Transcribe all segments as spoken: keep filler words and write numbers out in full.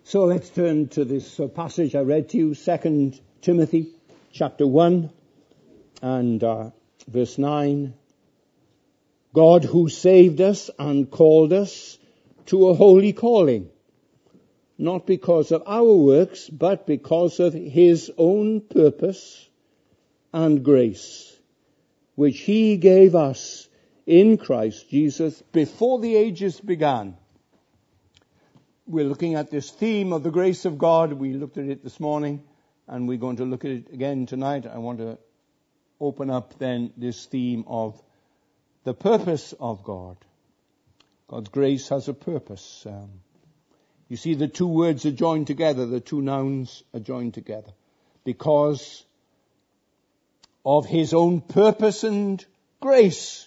So let's turn to this uh, passage I read to you, Second Timothy chapter one and uh, verse nine. God who saved us and called us to a holy calling, not because of our works, but because of his own purpose and grace, which he gave us in Christ Jesus before the ages began. We're looking at this theme of the grace of God. We looked at it this morning, and we're going to look at it again tonight. I want to open up then this theme of the purpose of God. God's grace has a purpose. Um, you see, the two words are joined together. The two nouns are joined together. Because of his own purpose and grace.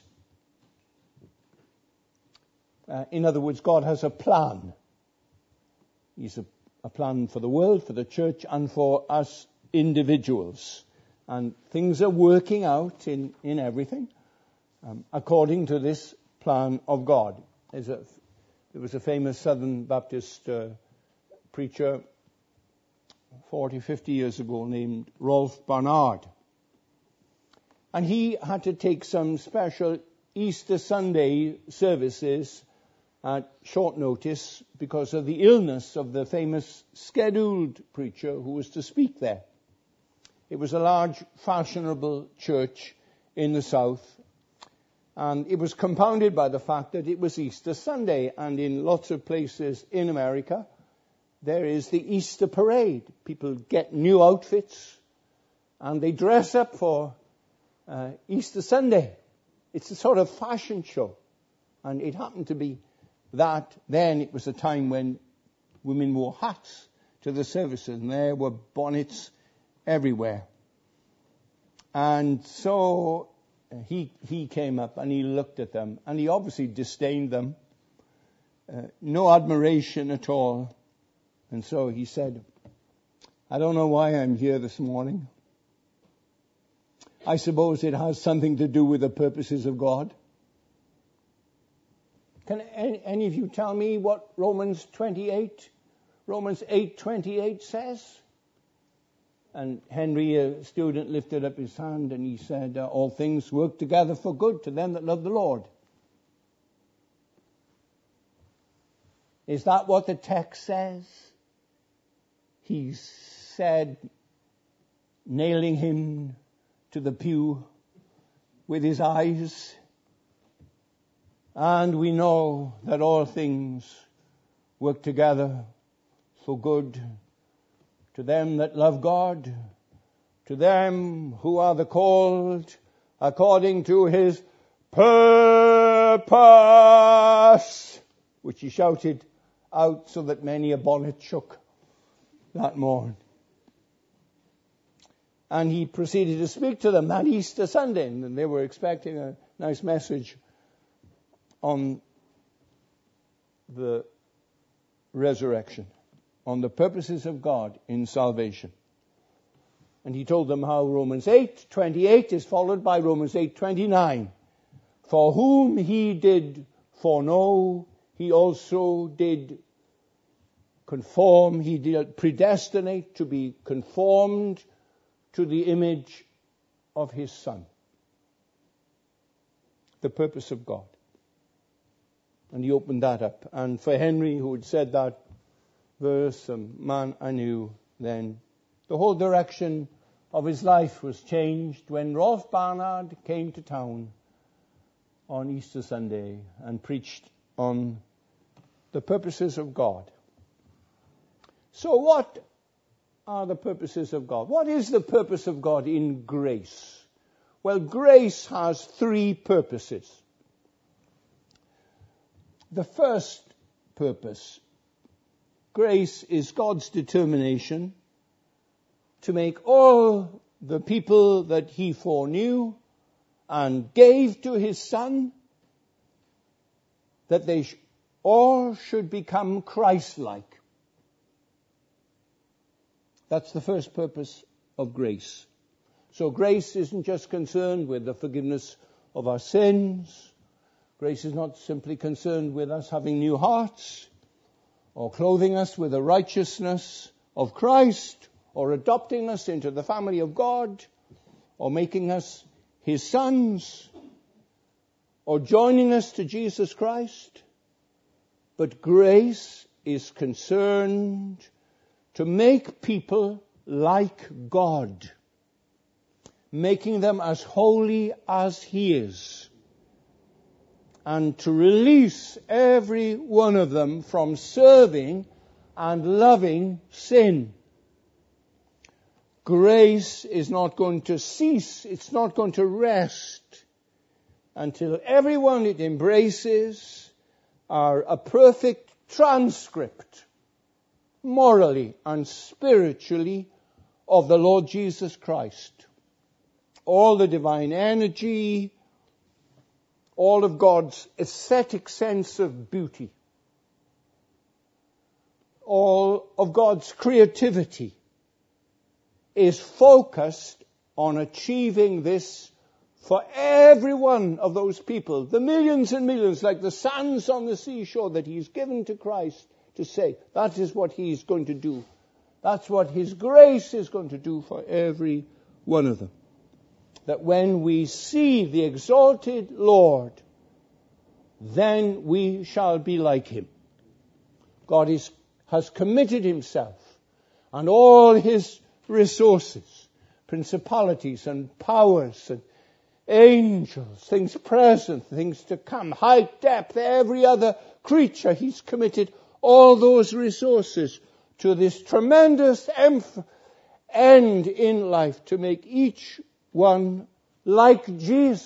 Uh, in other words, God has a plan. He's a, a plan for the world, for the church, and for us individuals. And things are working out in, in everything um, according to this plan of God. There's a, there was a famous Southern Baptist uh, preacher forty, fifty years ago named Rolf Barnard. And he had to take some special Easter Sunday services at short notice because of the illness of the famous scheduled preacher who was to speak there. It was a large, fashionable church in the south, and it was compounded by the fact that it was Easter Sunday, and in lots of places in America, there is the Easter parade. People get new outfits, and they dress up for uh, Easter Sunday. It's a sort of fashion show, and it happened to be that then it was a time when women wore hats to the services, and there were bonnets everywhere. And so he he came up and he looked at them, and he obviously disdained them, uh, no admiration at all. And so he said, I don't know why I'm here this morning. I suppose it has something to do with the purposes of God. Can any, any of you tell me what Romans twenty-eight, Romans eight twenty-eight says? And Henry, a student, lifted up his hand and he said, uh, all things work together for good to them that love the Lord. Is that what the text says? He said, nailing him to the pew with his eyes. And we know that all things work together for good to them that love God, to them who are the called according to his purpose, which he shouted out so that many a bonnet shook that morn. And he proceeded to speak to them that Easter Sunday, and they were expecting a nice message on the resurrection, on the purposes of God in salvation. And he told them how Romans eight twenty-eight is followed by Romans eight twenty-nine. For whom he did foreknow, he also did conform, he did predestinate to be conformed to the image of his Son. The purpose of God. And he opened that up. And for Henry, who had said that verse, a man I knew then, the whole direction of his life was changed when Rolf Barnard came to town on Easter Sunday and preached on the purposes of God. So what are the purposes of God? What is the purpose of God in grace? Well, grace has three purposes. The first purpose, grace, is God's determination to make all the people that he foreknew and gave to his Son, that they sh- all should become Christ-like. That's the first purpose of grace. So grace isn't just concerned with the forgiveness of our sins. Grace is not simply concerned with us having new hearts or clothing us with the righteousness of Christ, or adopting us into the family of God, or making us his sons, or joining us to Jesus Christ. But grace is concerned to make people like God, making them as holy as he is, and to release every one of them from serving and loving sin. Grace is not going to cease, it's not going to rest until everyone it embraces are a perfect transcript, morally and spiritually, of the Lord Jesus Christ. All the divine energy, all of God's aesthetic sense of beauty, all of God's creativity is focused on achieving this for every one of those people, the millions and millions, like the sands on the seashore that he's given to Christ to say, that is what he's going to do. That's what his grace is going to do for every one of them. That when we see the exalted Lord, then we shall be like him. God is, has committed himself and all his resources, principalities and powers and angels, things present, things to come, height, depth, every other creature, he's committed all those resources to this tremendous emph- end in life, to make each one like Jesus,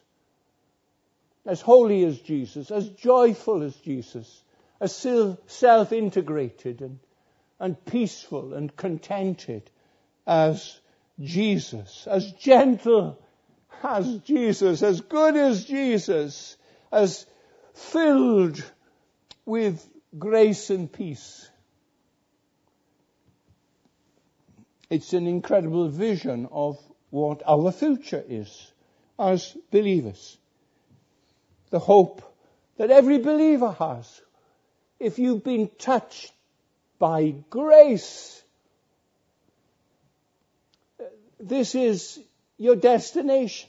as holy as Jesus, as joyful as Jesus, as self-integrated and, and peaceful and contented as Jesus, as gentle as Jesus, as good as Jesus, as filled with grace and peace. It's an incredible vision of what our future is as believers. The hope that every believer has. If you've been touched by grace, this is your destination.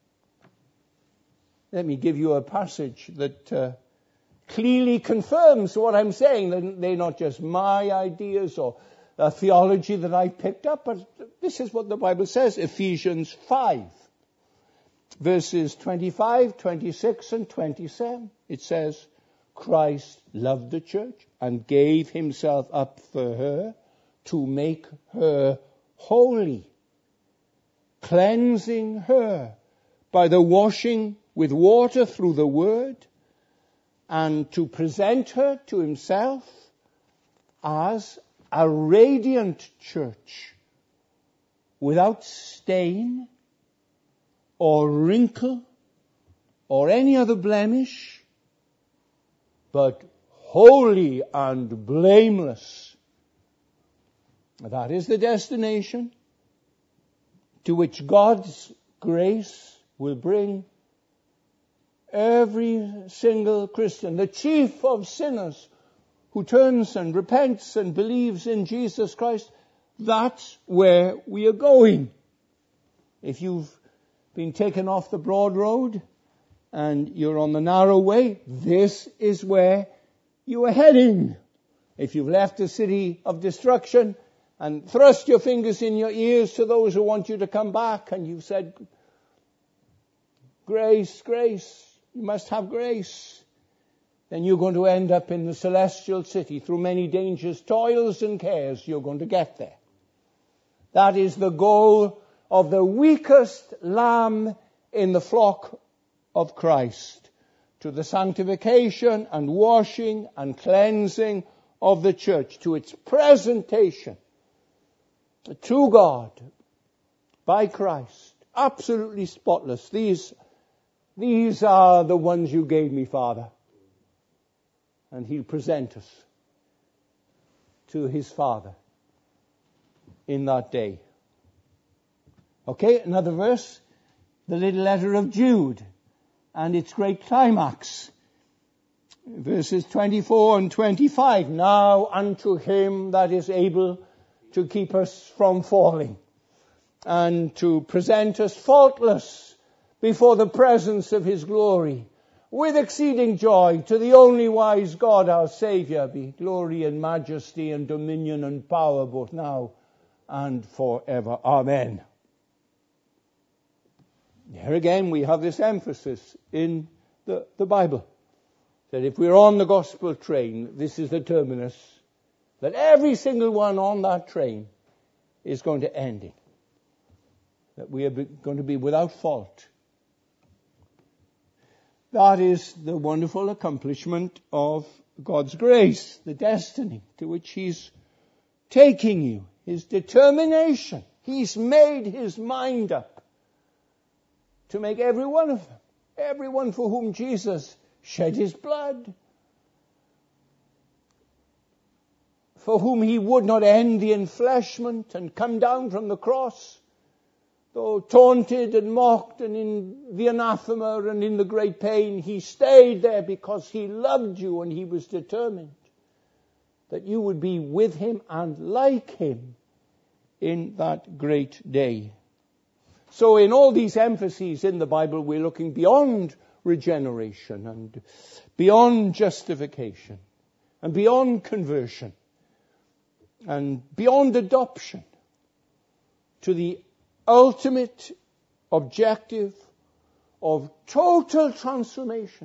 Let me give you a passage that uh, clearly confirms what I'm saying. They're not just my ideas or a theology that I picked up, but this is what the Bible says, Ephesians five, verses twenty-five, twenty-six, and twenty-seven. It says, Christ loved the church and gave himself up for her to make her holy, cleansing her by the washing with water through the word, and to present her to himself as a radiant church, without stain or wrinkle or any other blemish, but holy and blameless. That is the destination to which God's grace will bring every single Christian, the chief of sinners, who turns and repents and believes in Jesus Christ. That's where we are going. If you've been taken off the broad road and you're on the narrow way, this is where you are heading. If you've left the city of destruction and thrust your fingers in your ears to those who want you to come back, and you've said, grace, grace, you must have grace, then you're going to end up in the celestial city. Through many dangers, toils, and cares, you're going to get there. That is the goal of the weakest lamb in the flock of Christ, to the sanctification and washing and cleansing of the church, to its presentation to God by Christ, absolutely spotless. These, these are the ones you gave me, Father. And he'll present us to his Father in that day. Okay, another verse, the little letter of Jude and its great climax. verses twenty-four and twenty-five. Now unto him that is able to keep us from falling and to present us faultless before the presence of his glory with exceeding joy, to the only wise God our Saviour be glory and majesty and dominion and power both now and forever. Amen. Here again we have this emphasis in the, the Bible, that if we're on the gospel train, this is the terminus, that every single one on that train is going to end in. That we are going to be without fault. That is the wonderful accomplishment of God's grace, the destiny to which he's taking you, his determination. He's made his mind up to make every one of them, everyone for whom Jesus shed his blood, for whom he would not end the enfleshment and come down from the cross, though taunted and mocked and in the anathema and in the great pain, he stayed there because he loved you and he was determined that you would be with him and like him in that great day. So in all these emphases in the Bible, we're looking beyond regeneration and beyond justification and beyond conversion and beyond adoption to the ultimate objective of total transformation.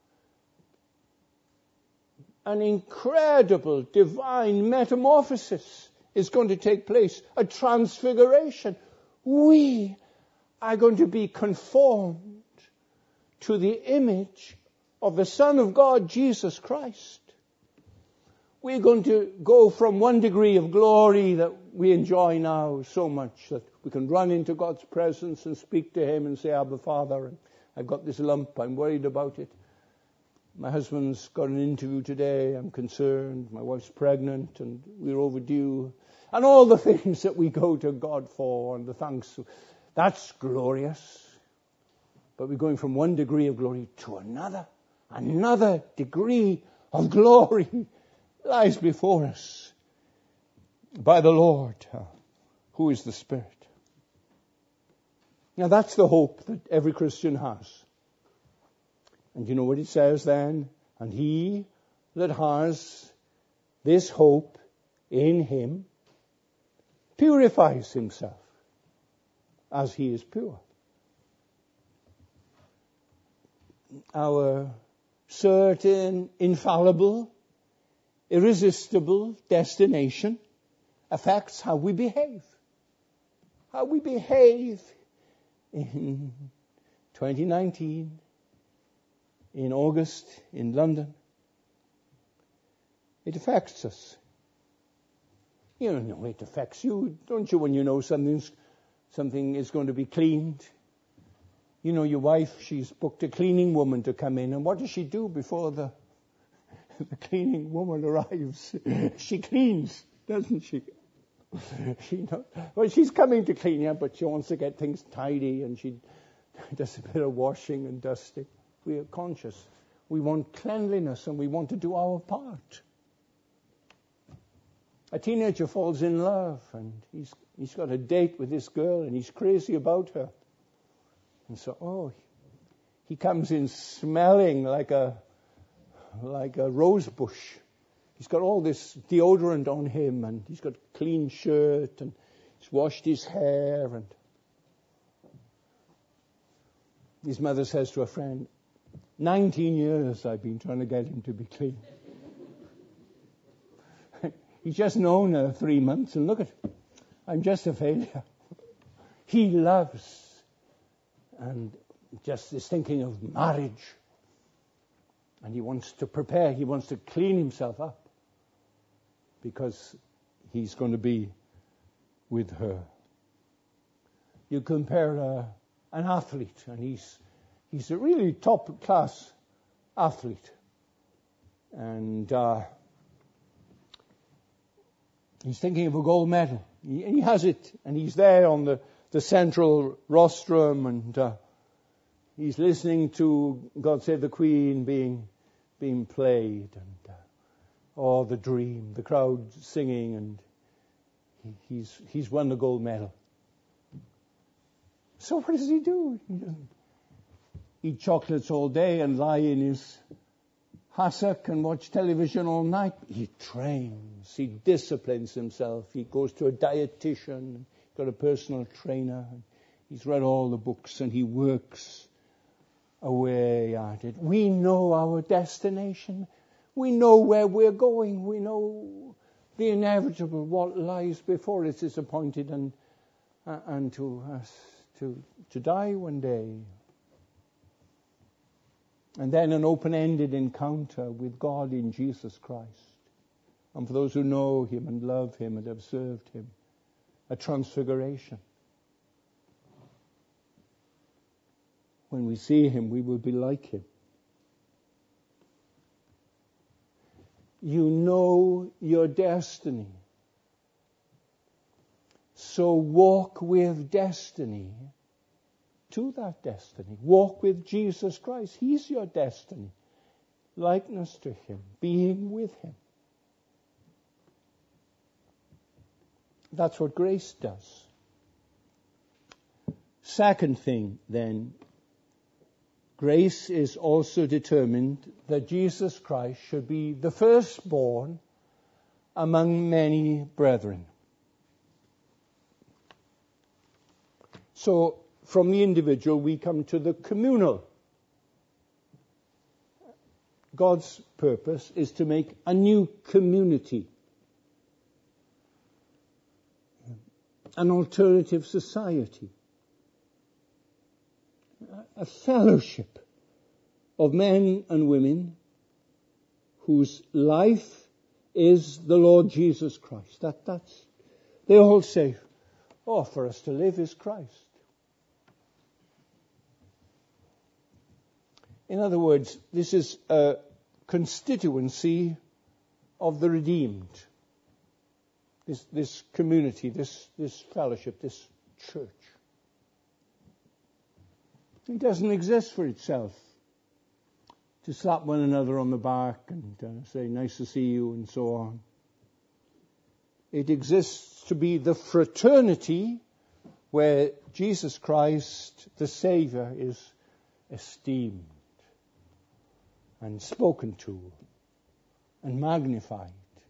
An incredible divine metamorphosis is going to take place, a transfiguration. We are going to be conformed to the image of the Son of God, Jesus Christ. We're going to go from one degree of glory that we enjoy now so much that we can run into God's presence and speak to him and say, Abba, Father, and I've got this lump, I'm worried about it. My husband's got an interview today, I'm concerned. My wife's pregnant and we're overdue. And all the things that we go to God for and the thanks. That's glorious. But we're going from one degree of glory to another. Another degree of glory lies before us by the Lord, who is the Spirit. Now that's the hope that every Christian has. And you know what it says then? And he that has this hope in him purifies himself as he is pure. Our certain, infallible, irresistible destination affects how we behave. How we behave in twenty nineteen, in August, in London. It affects us. You know, it affects you, don't you, when you know something's, something is going to be cleaned. You know, your wife, she's booked a cleaning woman to come in, and what does she do before the, the cleaning woman arrives? She cleans, doesn't she? She knows, well, she's coming to clean, yeah, but she wants to get things tidy, and she does a bit of washing and dusting. We are conscious. We want cleanliness, and we want to do our part. A teenager falls in love, and he's he's got a date with this girl, and he's crazy about her. And so, oh, he comes in smelling like a like a rose bush. He's got all this deodorant on him, and he's got a clean shirt, and he's washed his hair. And his mother says to a friend, nineteen years I've been trying to get him to be clean. He's just known her three months, and look at him. I'm just a failure. He loves, and just is thinking of marriage. And he wants to prepare, he wants to clean himself up, because he's going to be with her. You compare uh, an athlete, and he's he's a really top-class athlete. And uh, he's thinking of a gold medal. He, he has it, and he's there on the, the central rostrum, and uh, he's listening to God Save the Queen being being played, and uh, oh, the dream, the crowd singing, and he, he's he's won the gold medal. So what does he do? He doesn't eat chocolates all day and lie in his hassock and watch television all night. He trains, he disciplines himself, he goes to a dietitian, he's got a personal trainer, he's read all the books, and he works away at it. We know our destination. We know where we're going. We know the inevitable, what lies before us is appointed and uh, and to us to to die one day. And then an open-ended encounter with God in Jesus Christ. And for those who know him and love him and have served him, a transfiguration. When we see him, we will be like him. You know your destiny. So walk with destiny to that destiny. Walk with Jesus Christ. He's your destiny. Likeness to him. Being with him. That's what grace does. Second thing, then, grace is also determined that Jesus Christ should be the firstborn among many brethren. So, from the individual, we come to the communal. God's purpose is to make a new community, an alternative society, a fellowship of men and women whose life is the Lord Jesus Christ. That, that's, they all say, oh, for us to live is Christ. In other words, this is a constituency of the redeemed. This, this community, this, this fellowship, this church. It doesn't exist for itself to slap one another on the back and uh, say, nice to see you, and so on. It exists to be the fraternity where Jesus Christ, the Savior, is esteemed and spoken to and magnified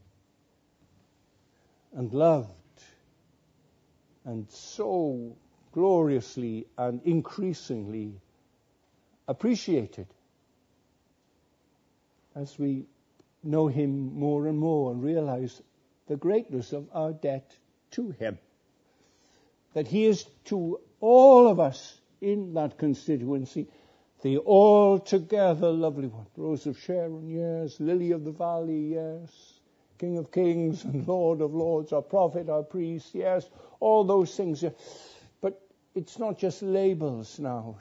and loved and so gloriously and increasingly appreciated as we know him more and more and realize the greatness of our debt to him. That he is to all of us in that constituency the altogether lovely one. Rose of Sharon, yes. Lily of the valley, yes. King of kings and Lord of lords, our prophet, our priest, yes. All those things. But it's not just labels now.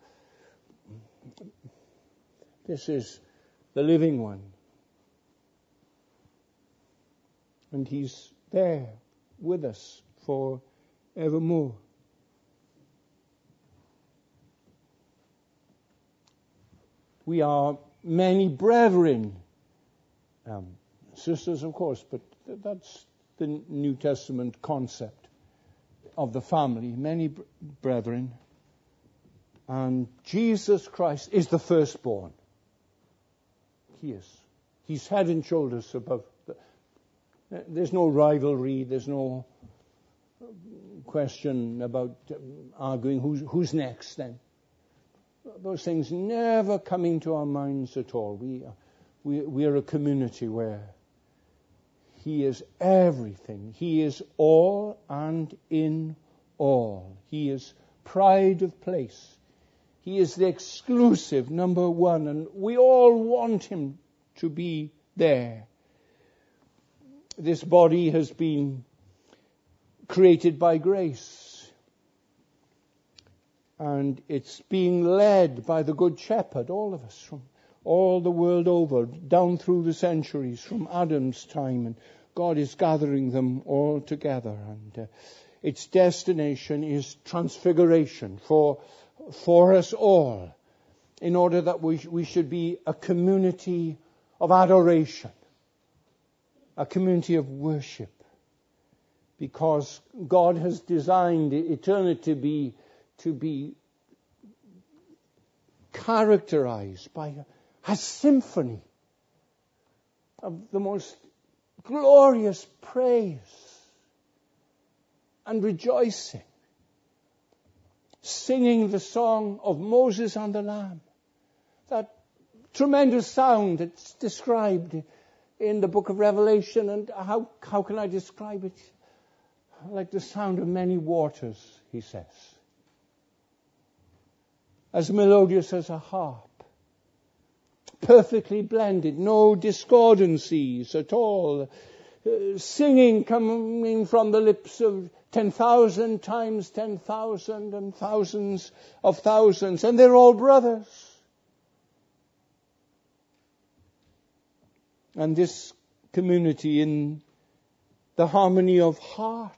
This is the living one. And he's there with us for evermore. We are many brethren, um, sisters, of course, but that's the New Testament concept of the family. Many br- brethren, and Jesus Christ is the firstborn. He is. He's head and shoulders above. The, there's no rivalry. There's no question about um, arguing who's, who's next then. Those things never come into our minds at all. We, we, we are a community where he is everything. He is all and in all. He is pride of place. He is the exclusive number one, and we all want him to be there. This body has been created by grace. And it's being led by the Good Shepherd, all of us, from all the world over, down through the centuries, from Adam's time. And God is gathering them all together. And uh, its destination is transfiguration for, for us all. in order that we, we should be a community of adoration, a community of worship, because God has designed eternity to be, to be characterized by a, a symphony of the most glorious praise and rejoicing, singing the song of Moses and the Lamb. That tremendous sound that's described in the book of Revelation. And how, how can I describe it? Like the sound of many waters, he says. As melodious as a harp. Perfectly blended, no discordancies at all. Uh, singing coming from the lips of ten thousand times ten thousand and thousands of thousands. And they're all brothers. And this community in the harmony of heart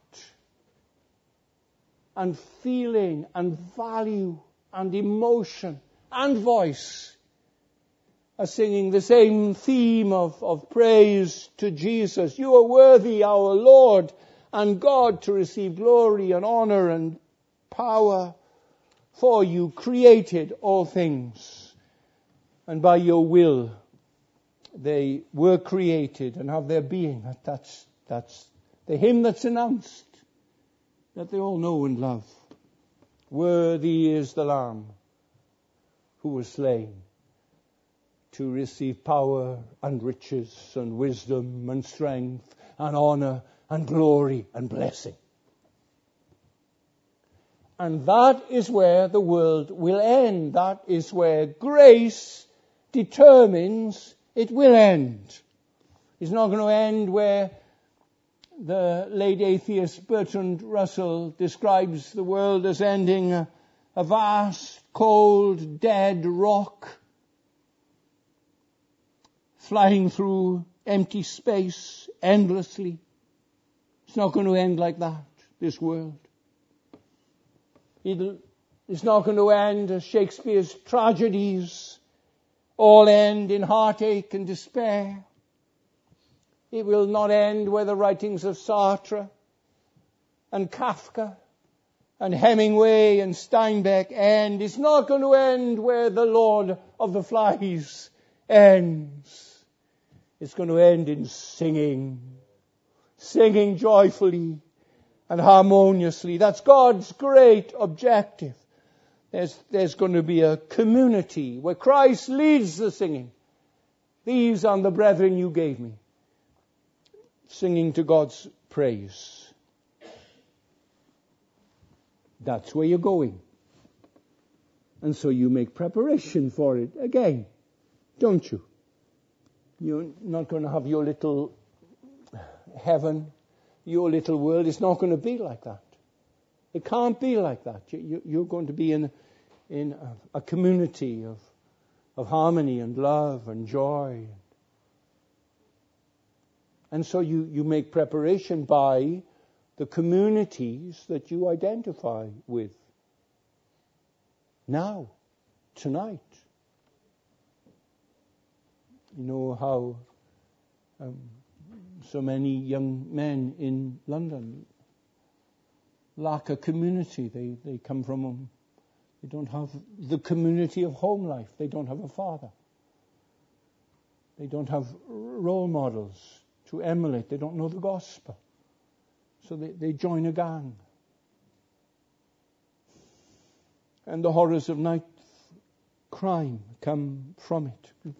and feeling and value and emotion and voice are singing the same theme of, of praise to Jesus. You are worthy, our Lord and God, to receive glory and honor and power, for you created all things, and by your will they were created and have their being. That's, that's the hymn that's announced, that they all know and love. Worthy is the Lamb who was slain to receive power and riches and wisdom and strength and honor and glory and blessing. And that is where the world will end. That is where grace determines it will end. It's not going to end where the late atheist Bertrand Russell describes the world as ending a, a vast, cold, dead rock flying through empty space endlessly. It's not going to end like that, this world. It'll, it's not going to end as Shakespeare's tragedies all end in heartache and despair. It will not end where the writings of Sartre and Kafka and Hemingway and Steinbeck end. It's not going to end where the Lord of the Flies ends. It's going to end in singing, singing joyfully and harmoniously. That's God's great objective. There's, there's going to be a community where Christ leads the singing. These are the brethren you gave me, singing to God's praise. That's where you're going. And so you make preparation for it again, don't you? You're not going to have your little heaven, your little world. It's not going to be like that. It can't be like that. You're going to be in, in a community of, of harmony and love and joy. And so you, you make preparation by the communities that you identify with. Now, tonight. You know how um, so many young men in London lack a community. They, they come from, um, they don't have the community of home life. They don't have a father. They don't have role models to emulate. They don't know the gospel. So they, they join a gang. And the horrors of night crime come from it.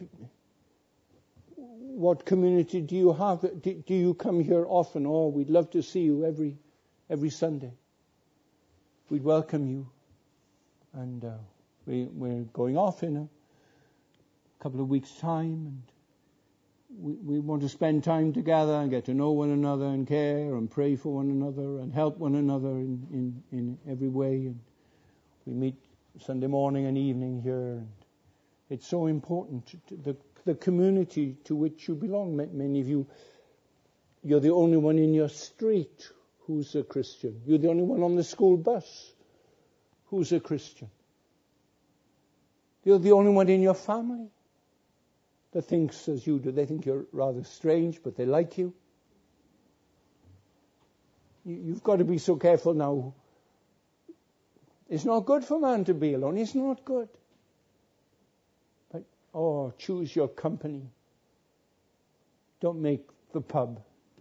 What community do you have? Do, do you come here often? Oh, we'd love to see you every every Sunday. We'd welcome you. And uh, we, we're going off in a couple of weeks' time. And we, we want to spend time together and get to know one another and care and pray for one another and help one another in, in, in every way. And we meet Sunday morning and evening here. And it's so important. To the The community to which you belong. Many of you, you're the only one in your street who's a Christian. You're the only one on the school bus who's a Christian. You're the only one in your family that thinks as you do. They think you're rather strange, but they like you. You've got to be so careful now. It's not good for man to be alone. It's not good. But, oh, choose your company. Don't make the pub.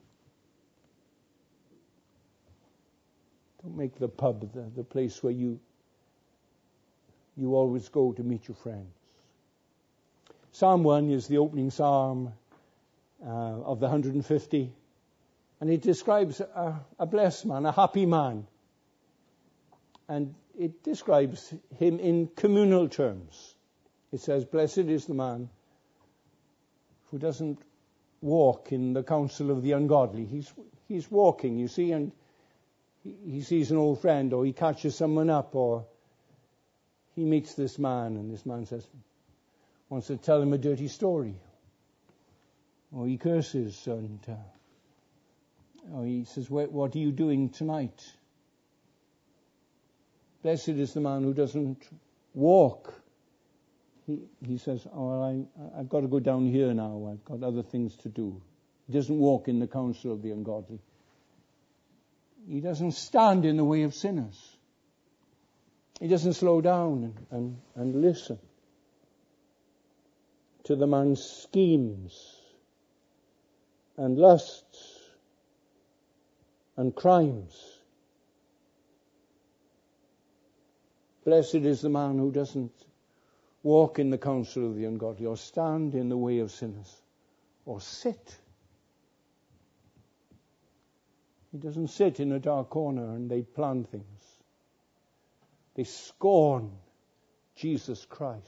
Don't make the pub the, the place where you you always go to meet your friends. Psalm one is the opening psalm uh, of the one hundred fifty. And it describes a, a blessed man, a happy man. And it describes him in communal terms. It says, blessed is the man who doesn't walk in the counsel of the ungodly. He's he's walking, you see, and he, he sees an old friend, or he catches someone up, or he meets this man, and this man says, wants to tell him a dirty story. Or he curses, and uh, or he says, what, what are you doing tonight? Blessed is the man who doesn't walk. He, he says, oh, I, I've got to go down here now. I've got other things to do. He doesn't walk in the counsel of the ungodly. He doesn't stand in the way of sinners. He doesn't slow down and, and, and listen to the man's schemes and lusts and crimes. Blessed is the man who doesn't walk in the counsel of the ungodly, or stand in the way of sinners, or sit. He doesn't sit in a dark corner and they plan things. They scorn Jesus Christ.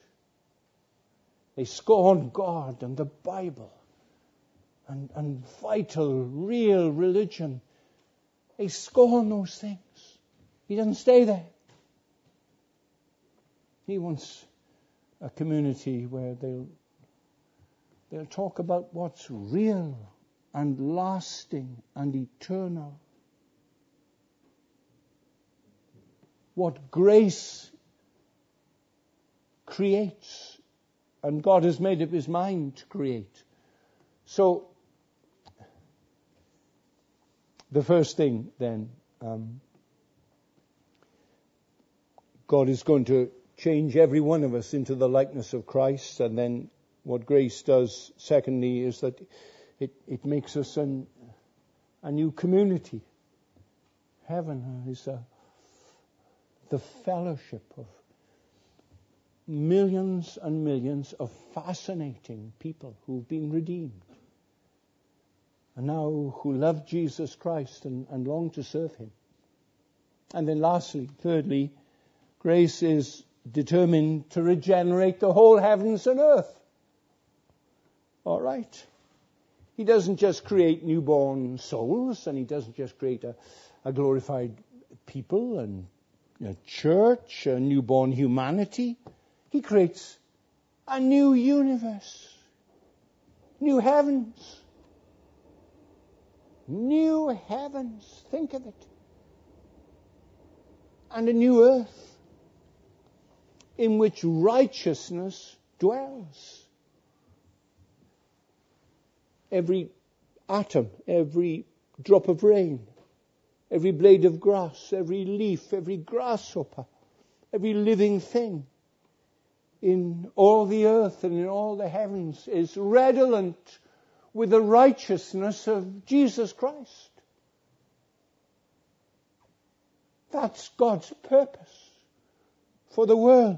They scorn God and the Bible and, and vital, real religion. They scorn those things. He doesn't stay there. He wants a community where they'll they'll talk about what's real and lasting and eternal. What grace creates, and God has made up his mind to create. So, the first thing then, um, God is going to change every one of us into the likeness of Christ. And then what grace does, secondly, is that it, it makes us an, a new community. Heaven is a, the fellowship of millions and millions of fascinating people who've been redeemed. And now who love Jesus Christ and, and long to serve him. And then lastly, thirdly, grace is determined to regenerate the whole heavens and earth. All right? He doesn't just create newborn souls, and he doesn't just create a, a glorified people and a church, a newborn humanity. He creates a new universe, new heavens. New heavens, think of it. And a new earth in which righteousness dwells. Every atom, every drop of rain, every blade of grass, every leaf, every grasshopper, every living thing in all the earth and in all the heavens is redolent with the righteousness of Jesus Christ. That's God's purpose for the world.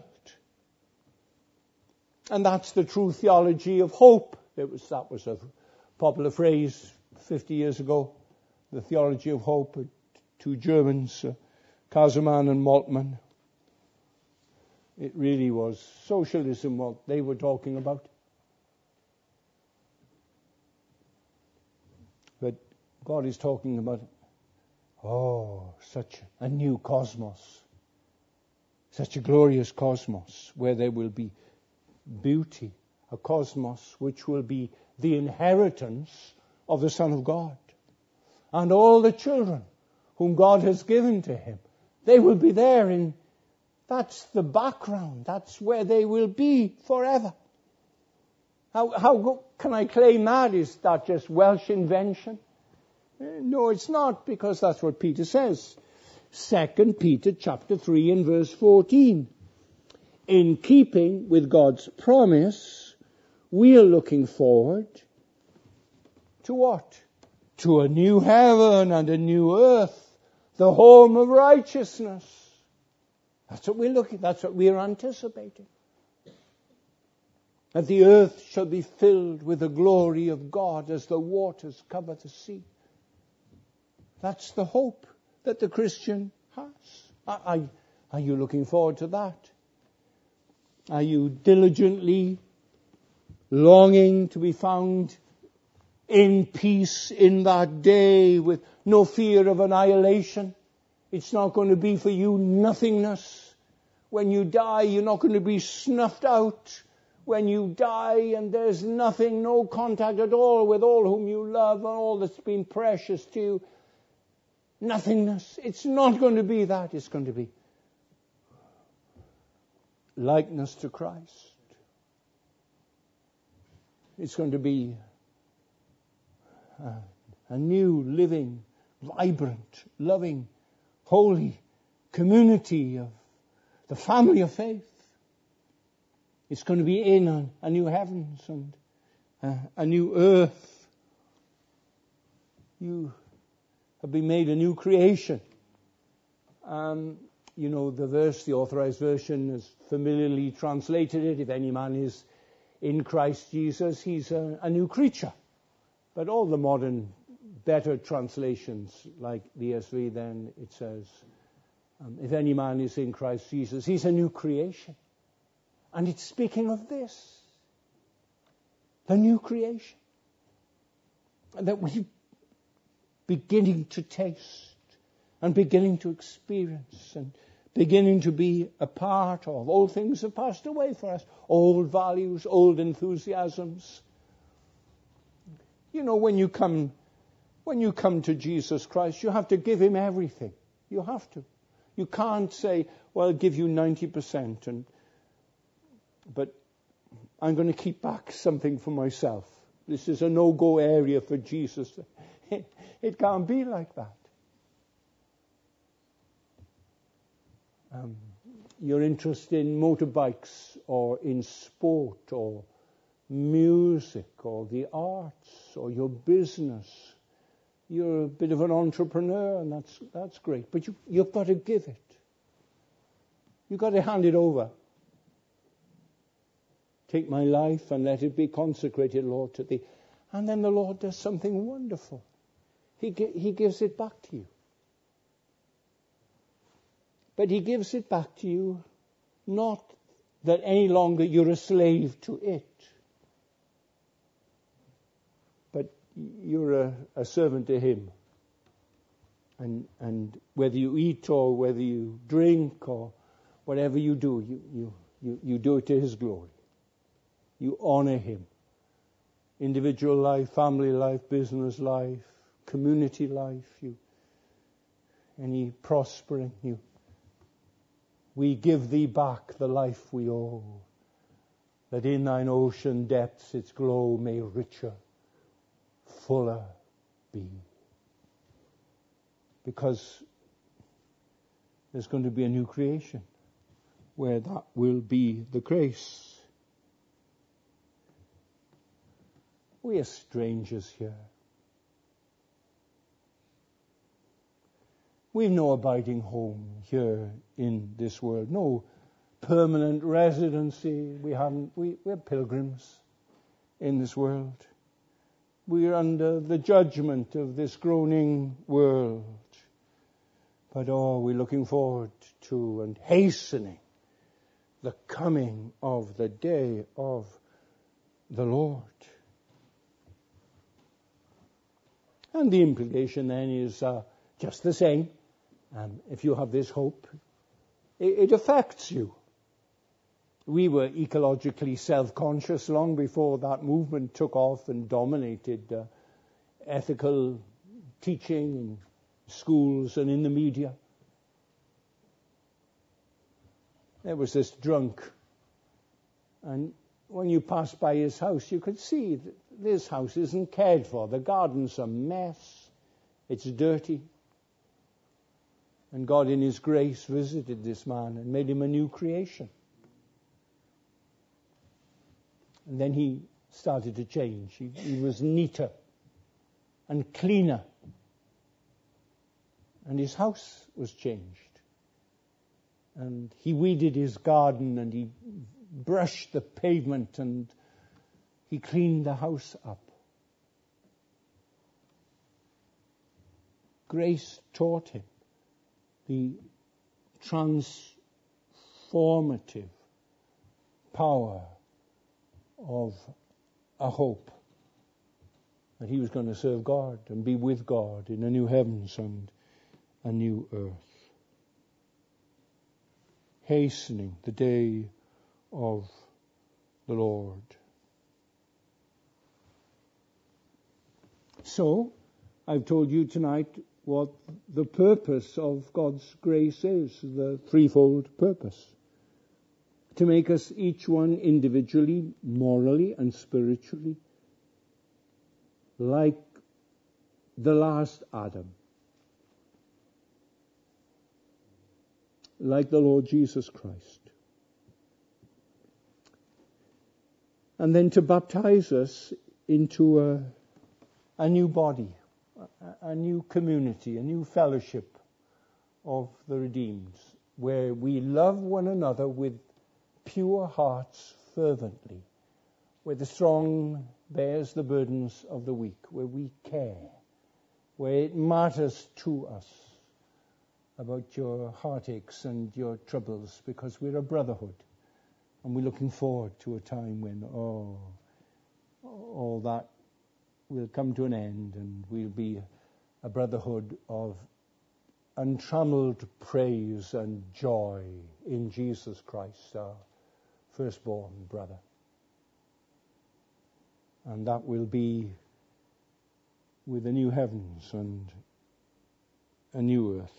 And that's the true theology of hope. It was, that was a popular phrase fifty years ago. The theology of hope. Two Germans, uh, Kazerman and Moltmann. It really was socialism what they were talking about. But God is talking about, oh, such a new cosmos. Such a glorious cosmos where there will be beauty. A cosmos which will be the inheritance of the Son of God. And all the children whom God has given to him, they will be there in That's the background. That's where they will be forever. How, how can I claim that? Is that just Welsh invention? No, it's not, because that's what Peter says. Second Peter chapter three and verse fourteen. In keeping with God's promise, we are looking forward to what? To a new heaven and a new earth, the home of righteousness. That's what we're looking, that's what we're anticipating. That the earth shall be filled with the glory of God as the waters cover the sea. That's the hope that the Christian has. Are, are you looking forward to that? Are you diligently longing to be found in peace in that day with no fear of annihilation? It's not going to be for you nothingness. When you die, you're not going to be snuffed out. When you die and there's nothing, no contact at all with all whom you love and all that's been precious to you. Nothingness. It's not going to be that. It's going to be likeness to Christ. It's going to be a, a new, living, vibrant, loving, holy community of the family of faith. It's going to be in a, a new heavens and a, a new earth. You have been made a new creation. Um, you know, the verse, the Authorized Version has familiarly translated it. If any man is in Christ Jesus, he's a, a new creature. But all the modern, better translations, like the E S V, then it says, um, if any man is in Christ Jesus, he's a new creation. And it's speaking of this, the new creation, that we beginning to taste and beginning to experience and beginning to be a part of. Old things have passed away for us. Old values, old enthusiasms. You know, when you come, when you come to Jesus Christ, you have to give him everything. You have to. You can't say, well, I'll give you ninety percent, and but I'm going to keep back something for myself. This is a no-go area for Jesus. It, it can't be like that. Um, your interest in motorbikes or in sport or music or the arts or your business. You're a bit of an entrepreneur, and that's that's great. But you, you've got to give it. You've got to hand it over. Take my life and let it be consecrated, Lord, to thee. And then the Lord does something wonderful. He He gives it back to you. But he gives it back to you, not that any longer you're a slave to it, but you're a, a servant to him. And and whether you eat or whether you drink or whatever you do, you, you, you, you do it to his glory. You honor him. Individual life, family life, business life, community life, you any prospering, you we give thee back the life we owe, that in thine ocean depths its glow may richer, fuller be. Because there's going to be a new creation where that will be the case. We are strangers here. We've no abiding home here in this world, no permanent residency. We haven't. We, we're pilgrims in this world. We're under the judgment of this groaning world. But oh, we're looking forward to and hastening the coming of the day of the Lord. And the implication then is uh, just the same. Um, if you have this hope, it, it affects you. We were ecologically self-conscious long before that movement took off and dominated uh, ethical teaching in schools and in the media. there was this drunk. And when you passed by his house, you could see that this house isn't cared for. The garden's a mess. It's dirty. And God in his grace visited this man and made him a new creation. And then he started to change. He, he was neater and cleaner. And his house was changed. And he weeded his garden and he brushed the pavement and he cleaned the house up. Grace taught him the transformative power of a hope that he was going to serve God and be with God in a new heavens and a new earth. Hastening the day of the Lord. So, I've told you tonight what the purpose of God's grace is, the threefold purpose. To make us each one individually, morally and spiritually, like the last Adam. Like the Lord Jesus Christ. And then to baptize us into a, a new body, a, a new community, a new fellowship of the redeemed, where we love one another with pure hearts fervently, where the strong bears the burdens of the weak, where we care, where it matters to us about your heartaches and your troubles, because we're a brotherhood. And we're looking forward to a time when, oh, all that will come to an end and we'll be a brotherhood of untrammeled praise and joy in Jesus Christ, our firstborn brother. And that will be with the new heavens and a new earth.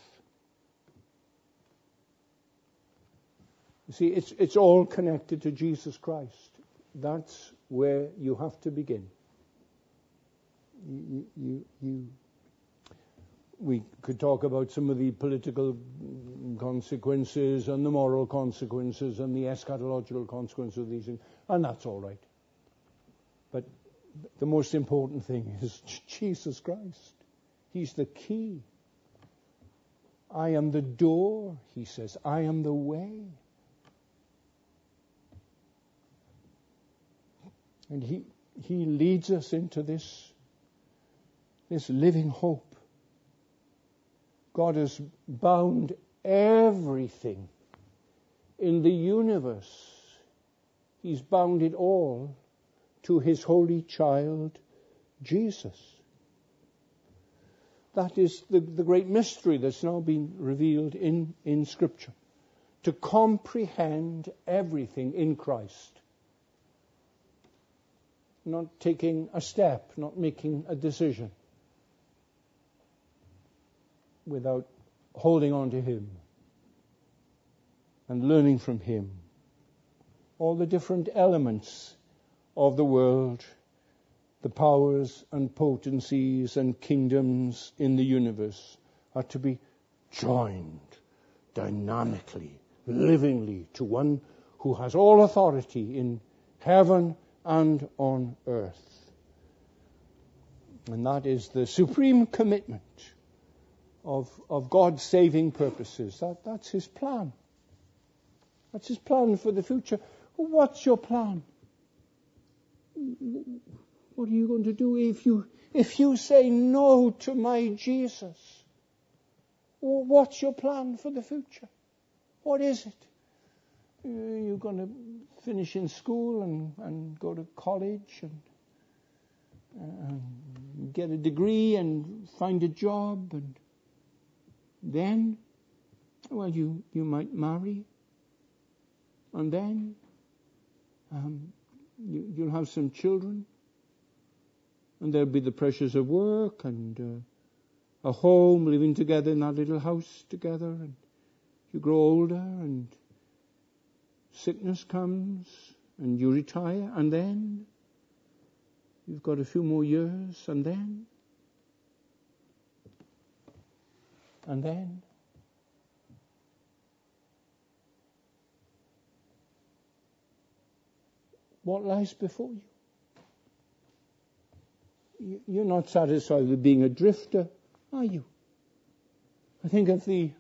You see, it's it's all connected to Jesus Christ. That's where you have to begin. You, you, you, we could talk about some of the political consequences and the moral consequences and the eschatological consequences of these things, and that's all right. But the most important thing is Jesus Christ. He's the key. I am the door, he says. I am the way. And he he leads us into this, this living hope. God has bound everything in the universe. He's bound it all to his holy child, Jesus. That is the, the great mystery that's now been revealed in, in Scripture. To comprehend everything in Christ. Not taking a step, not making a decision without holding on to him and learning from him. All the different elements of the world, the powers and potencies and kingdoms in the universe are to be joined dynamically, livingly to one who has all authority in heaven and on earth. And that is the supreme commitment of, of God's saving purposes. That, that's his plan. That's his plan for the future. What's your plan? What are you going to do if you if you say no to my Jesus? What's your plan for the future? What is it? You're going to finish in school and, and go to college and, and get a degree and find a job, and then, well, you, you might marry, and then um, you, you'll have some children, and there'll be the pressures of work and uh, a home, living together in that little house together, and you grow older and sickness comes and you retire, and then you've got a few more years, and then, and then. What lies before you? You're not satisfied with being a drifter, are you? I think of the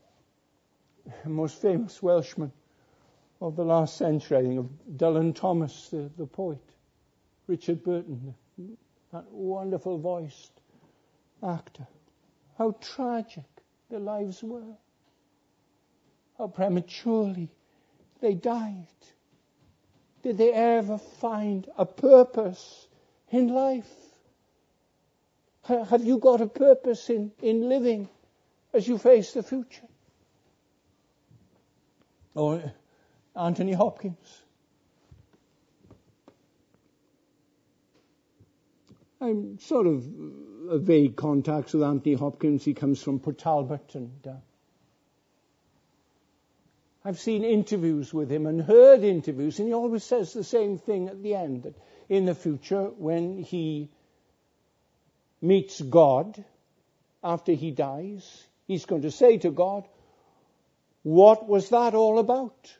most famous Welshman of the last century, I think of Dylan Thomas, the, the poet, Richard Burton, that wonderful voiced actor. How tragic their lives were. How prematurely they died. Did they ever find a purpose in life? Have you got a purpose in, in living as you face the future? Or Anthony Hopkins. I'm sort of a vague contacts with Anthony Hopkins. He comes from Port Talbot, and uh, I've seen interviews with him and heard interviews, and he always says the same thing at the end, that in the future, when he meets God after he dies, he's going to say to God, what was that all about?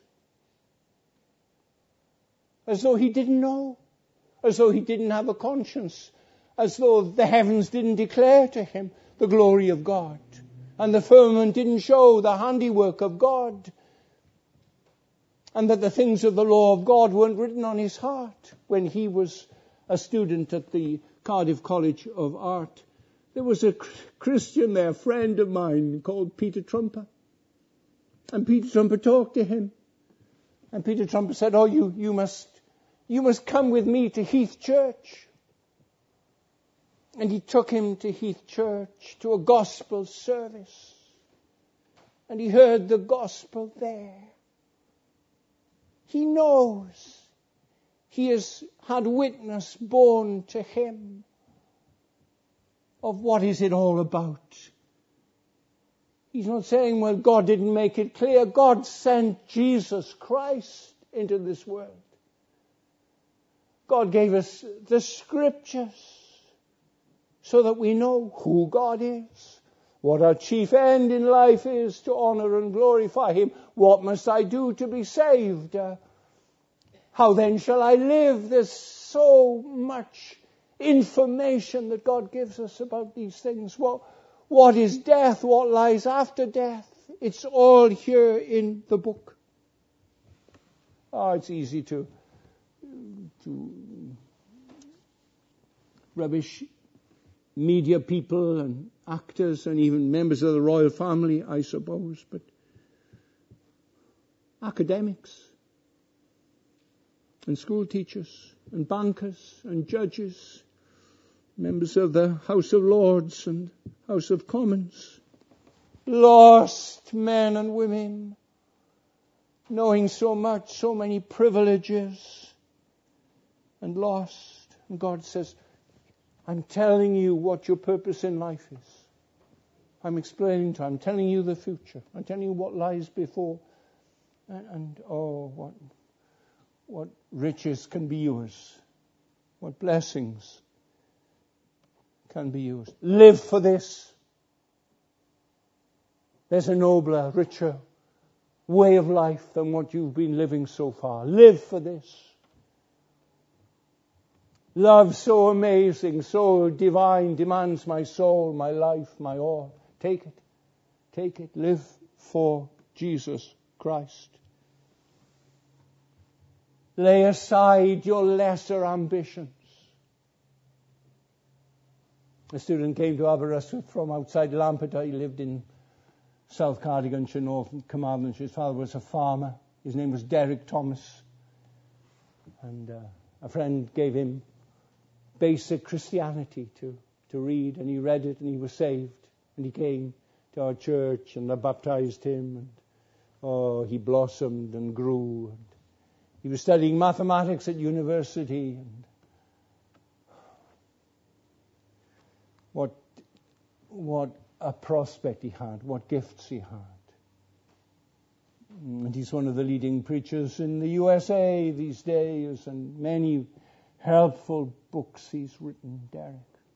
As though he didn't know, as though he didn't have a conscience, as though the heavens didn't declare to him the glory of God, and the firmament didn't show the handiwork of God, and that the things of the law of God weren't written on his heart. When he was a student at the Cardiff College of Art, there was a Christian there, a friend of mine, called Peter Trumper. And Peter Trumper talked to him. And Peter Trumper said, oh, you, you must, you must come with me to Heath Church. And he took him to Heath Church, to a gospel service. And he heard the gospel there. He knows. He has had witness borne to him of what is it all about. He's not saying, well, God didn't make it clear. God sent Jesus Christ into this world. God gave us the scriptures so that we know who God is, what our chief end in life is, to honor and glorify him. What must I do to be saved? Uh, how then shall I live? There's so much information that God gives us about these things. What, what is death? What lies after death? It's all here in the book. Oh, it's easy to, to rubbish media people and actors and even members of the royal family, I suppose, but academics and school teachers and bankers and judges, members of the House of Lords and House of Commons, lost men and women, knowing so much, so many privileges, and lost. And God says, I'm telling you what your purpose in life is. I'm explaining to you. I'm telling you the future. I'm telling you what lies before. And, and oh, what, what riches can be yours. What blessings can be yours. Live for this. There's a nobler, richer way of life than what you've been living so far. Live for this. Love so amazing, so divine, demands my soul, my life, my all. Take it. Take it. Live for Jesus Christ. Lay aside your lesser ambitions. A student came to Aberystwyth from outside Lampeter. He lived in South Cardiganshire, North Carmarthenshire. His father was a farmer. His name was Derek Thomas. And uh, a friend gave him basic Christianity to, to read, and he read it and he was saved. And he came to our church and I baptized him, and oh, he blossomed and grew. And he was studying mathematics at university, and what what a prospect he had, what gifts he had. And he's one of the leading preachers in the U S A these days, and many helpful books he's written, Derek.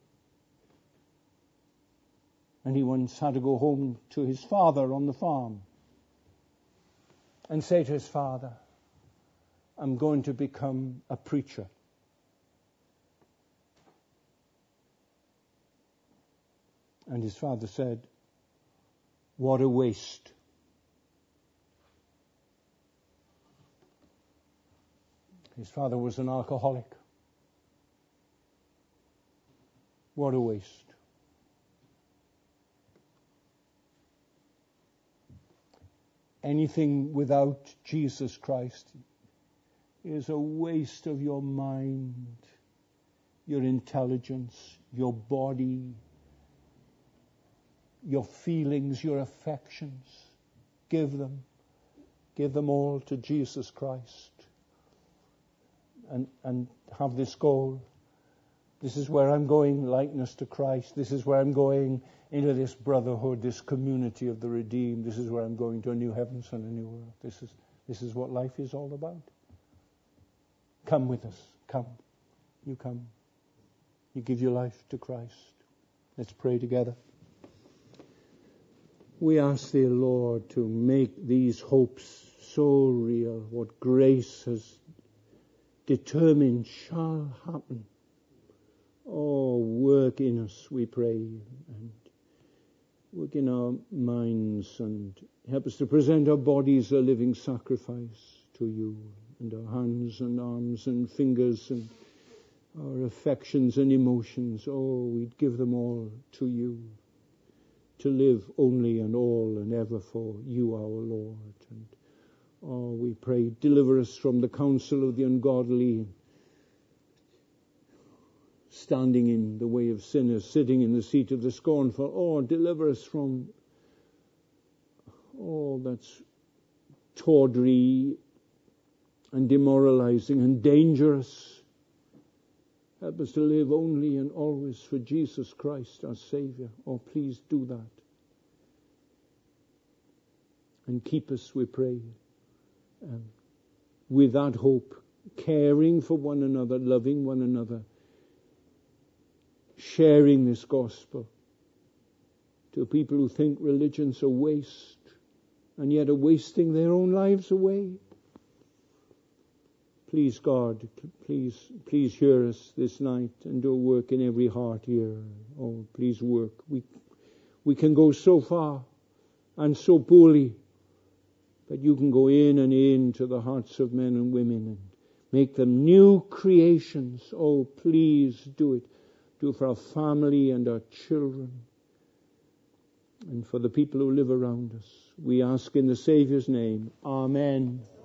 And he once had to go home to his father on the farm and say to his father, I'm going to become a preacher. And his father said, what a waste. His father was an alcoholic. What a waste. Anything without Jesus Christ is a waste of your mind, your intelligence, your body, your feelings, your affections. Give them. Give them all to Jesus Christ. And, and have this goal. This is where I'm going, likeness to Christ. This is where I'm going into this brotherhood, this community of the redeemed. This is where I'm going to a new heavens and a new earth. This is, this is what life is all about. Come with us. Come. You come. You give your life to Christ. Let's pray together. We ask thee, Lord, to make these hopes so real. What grace has determined shall happen. Oh, work in us, we pray, and work in our minds, and help us to present our bodies a living sacrifice to you, and our hands and arms and fingers and our affections and emotions. Oh, we'd give them all to you, to live only and all and ever for you, our Lord. And oh, we pray, deliver us from the counsel of the ungodly, standing in the way of sinners, sitting in the seat of the scornful. Oh, deliver us from all that's tawdry and demoralizing and dangerous. Help us to live only and always for Jesus Christ, our Savior. Oh, please do that. And keep us, we pray, um, with that hope, caring for one another, loving one another, sharing this gospel to people who think religion's a waste and yet are wasting their own lives away. Please, God, please, please hear us this night and do a work in every heart here. Oh, please work. We, we can go so far and so poorly, but you can go in and into the hearts of men and women and make them new creations. Oh, please do it. Do it for our family and our children and for the people who live around us. We ask in the Saviour's name. Amen.